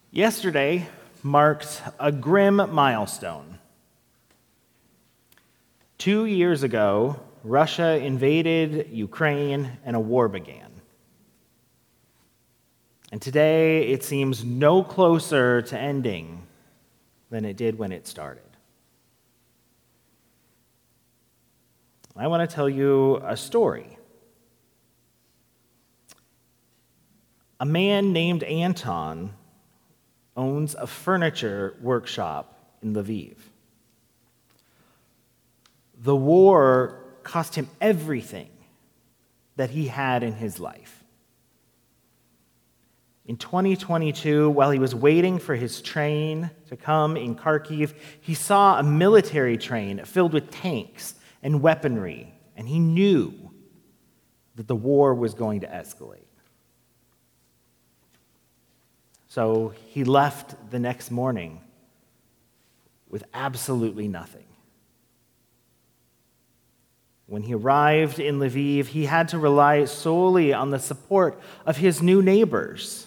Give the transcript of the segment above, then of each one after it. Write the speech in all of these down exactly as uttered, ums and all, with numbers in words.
Yesterday marked a grim milestone. Two years ago, Russia invaded Ukraine and a war began. And today, it seems no closer to ending than it did when it started. I want to tell you a story. A man named Anton owns a furniture workshop in Lviv. The war cost him everything that he had in his life. In twenty twenty-two, while he was waiting for his train to come in Kharkiv, he saw a military train filled with tanks and weaponry, and he knew that the war was going to escalate. So he left the next morning with absolutely nothing. When he arrived in Lviv, he had to rely solely on the support of his new neighbors.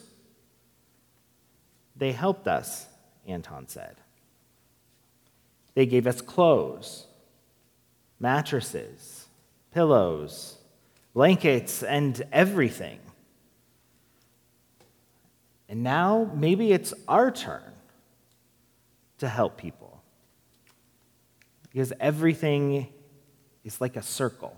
They helped us, Anton said. They gave us clothes, mattresses, pillows, blankets, and everything. And now, maybe it's our turn to help people. Because everything is like a circle.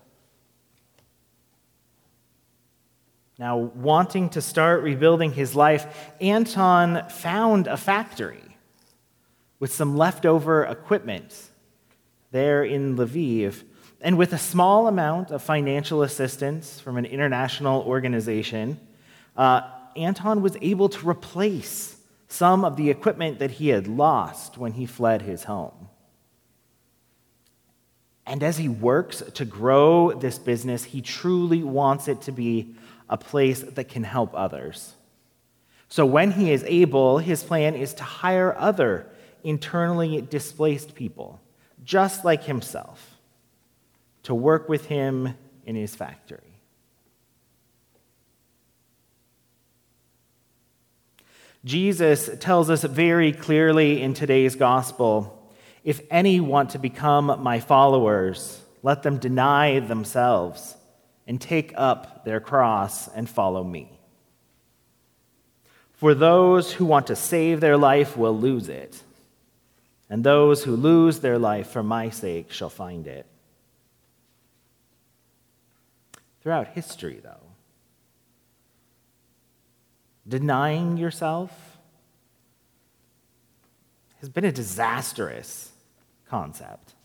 Now, wanting to start rebuilding his life, Anton found a factory with some leftover equipment there in Lviv, and with a small amount of financial assistance from an international organization, uh, Anton was able to replace some of the equipment that he had lost when he fled his home. And as he works to grow this business, he truly wants it to be a place that can help others. So when he is able, his plan is to hire other internally displaced people, just like himself, to work with him in his factory. Jesus tells us very clearly in today's gospel, if any want to become my followers, let them deny themselves and take up their cross and follow me. For those who want to save their life will lose it, and those who lose their life for my sake shall find it. Throughout history, though, denying yourself has been a disastrous concept.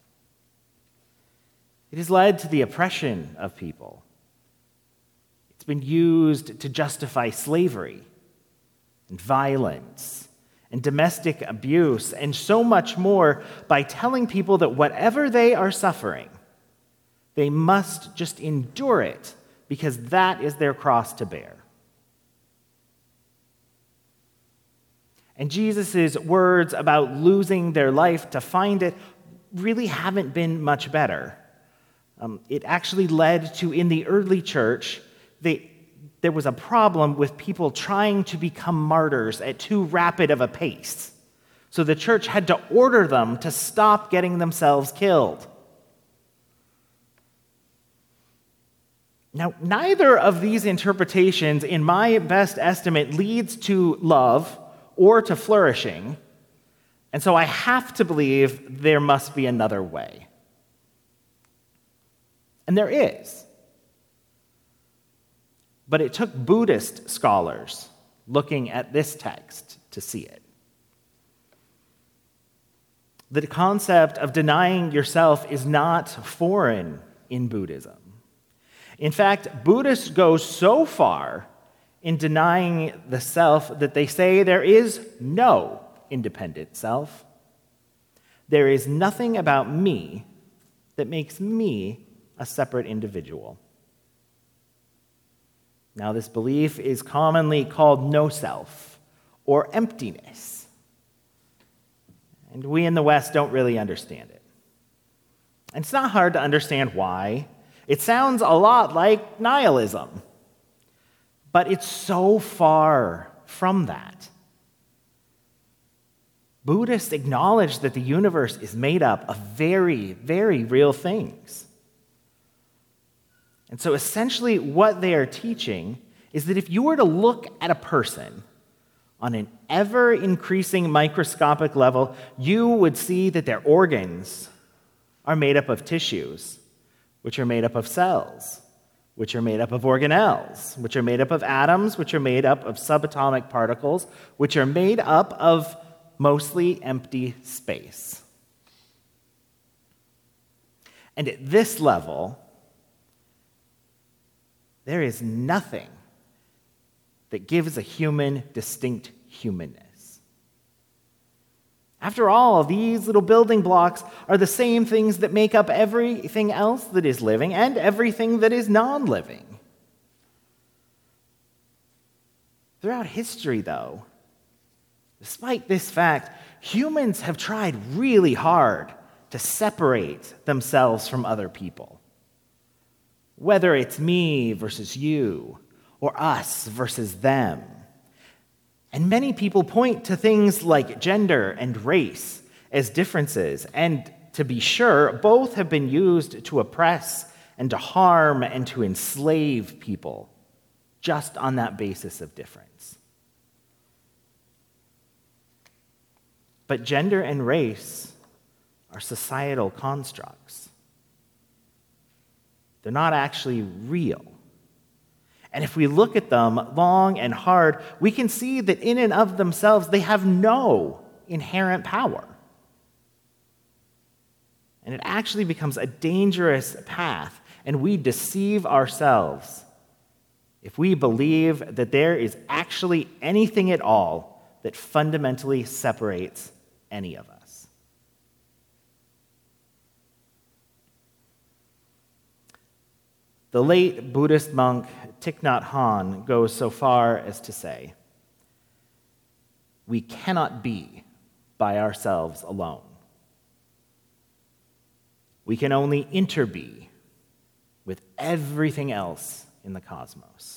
It has led to the oppression of people. It's been used to justify slavery and violence and domestic abuse and so much more by telling people that whatever they are suffering, they must just endure it because that is their cross to bear. And Jesus' words about losing their life to find it really haven't been much better. Um, it actually led to, in the early church, they, there was a problem with people trying to become martyrs at too rapid of a pace. So the church had to order them to stop getting themselves killed. Now, neither of these interpretations, in my best estimate, leads to love or to flourishing, and so I have to believe there must be another way. And there is. But it took Buddhist scholars looking at this text to see it. The concept of denying yourself is not foreign in Buddhism. In fact, Buddhists go so far in denying the self that they say there is no independent self. There is nothing about me that makes me a separate individual. Now, this belief is commonly called no self or emptiness. And we in the West don't really understand it. And it's not hard to understand why. It sounds a lot like nihilism. But it's so far from that. Buddhists acknowledge that the universe is made up of very, very real things. And so essentially what they are teaching is that if you were to look at a person on an ever-increasing microscopic level, you would see that their organs are made up of tissues, which are made up of cells, which are made up of organelles, which are made up of atoms, which are made up of subatomic particles, which are made up of mostly empty space. And at this level, there is nothing that gives a human distinct humanness. After all, these little building blocks are the same things that make up everything else that is living and everything that is non-living. Throughout history, though, despite this fact, humans have tried really hard to separate themselves from other people. Whether it's me versus you, or us versus them. And many people point to things like gender and race as differences, and to be sure, both have been used to oppress and to harm and to enslave people, just on that basis of difference. But gender and race are societal constructs. They're not actually real. And if we look at them long and hard, we can see that in and of themselves, they have no inherent power. And it actually becomes a dangerous path, and we deceive ourselves if we believe that there is actually anything at all that fundamentally separates any of us. The late Buddhist monk Thich Nhat Hanh goes so far as to say, "We cannot be by ourselves alone. We can only interbe with everything else in the cosmos."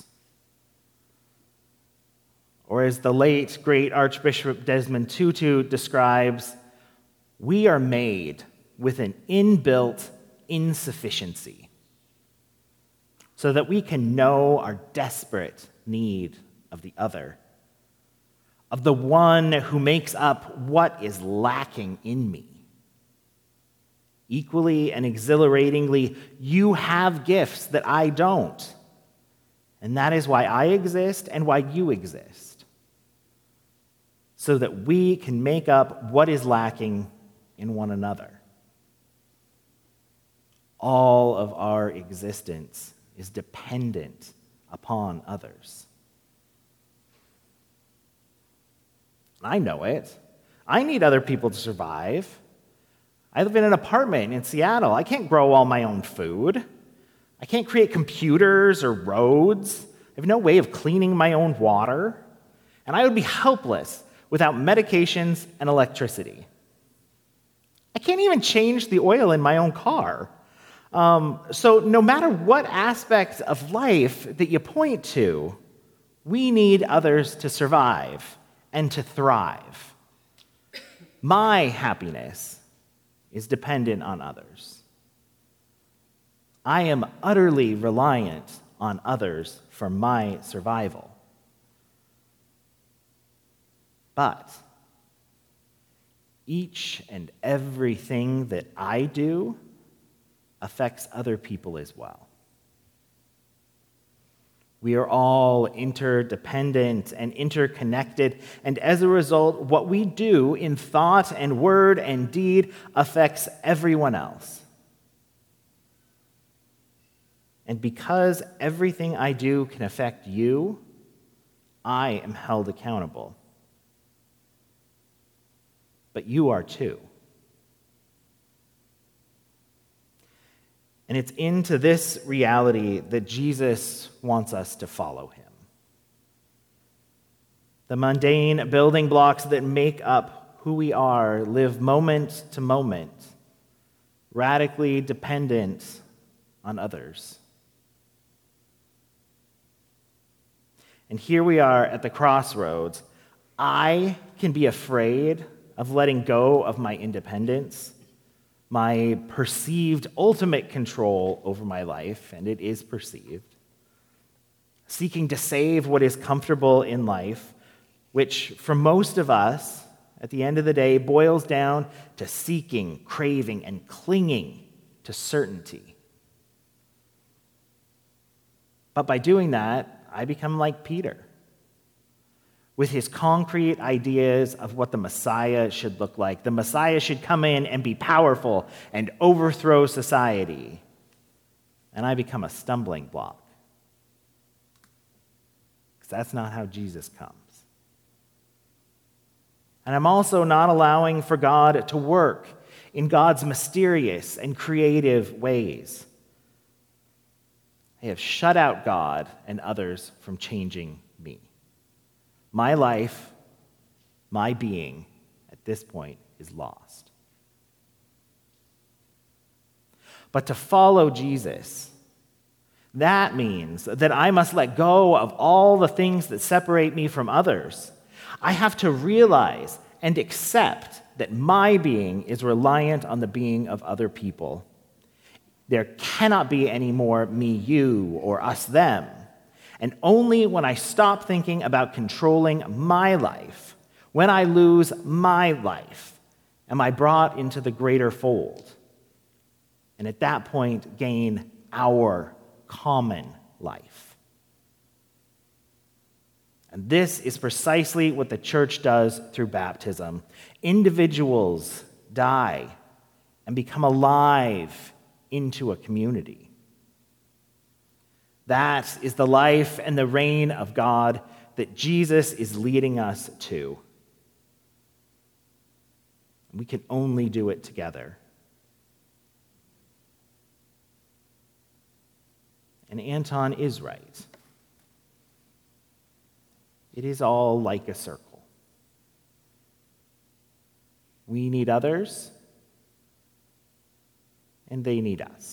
Or as the late, great Archbishop Desmond Tutu describes, "We are made with an inbuilt insufficiency, so that we can know our desperate need of the other, of the one who makes up what is lacking in me. Equally and exhilaratingly, you have gifts that I don't, and that is why I exist and why you exist, so that we can make up what is lacking in one another. All of our existence is dependent upon others." I know it. I need other people to survive. I live in an apartment in Seattle. I can't grow all my own food. I can't create computers or roads. I have no way of cleaning my own water. And I would be helpless without medications and electricity. I can't even change the oil in my own car. Um, so no matter what aspect of life that you point to, we need others to survive and to thrive. My happiness is dependent on others. I am utterly reliant on others for my survival. But each and everything that I do affects other people as well. We are all interdependent and interconnected, and as a result, what we do in thought and word and deed affects everyone else. And because everything I do can affect you, I am held accountable. But you are too. And it's into this reality that Jesus wants us to follow him. The mundane building blocks that make up who we are live moment to moment, radically dependent on others. And here we are at the crossroads. I can be afraid of letting go of my independence, my perceived ultimate control over my life, and it is perceived, seeking to save what is comfortable in life, which for most of us, at the end of the day, boils down to seeking, craving, and clinging to certainty. But by doing that, I become like Peter, with his concrete ideas of what the Messiah should look like. The Messiah should come in and be powerful and overthrow society. And I become a stumbling block. Because that's not how Jesus comes. And I'm also not allowing for God to work in God's mysterious and creative ways. I have shut out God and others from changing me. My life, my being, at this point, is lost. But to follow Jesus, that means that I must let go of all the things that separate me from others. I have to realize and accept that my being is reliant on the being of other people. There cannot be any more me, you, or us, them. And only when I stop thinking about controlling my life, when I lose my life, am I brought into the greater fold. And at that point, gain our common life. And this is precisely what the church does through baptism. Individuals die and become alive into a community. That is the life and the reign of God that Jesus is leading us to. We can only do it together. And Anton is right. It is all like a circle. We need others, and they need us.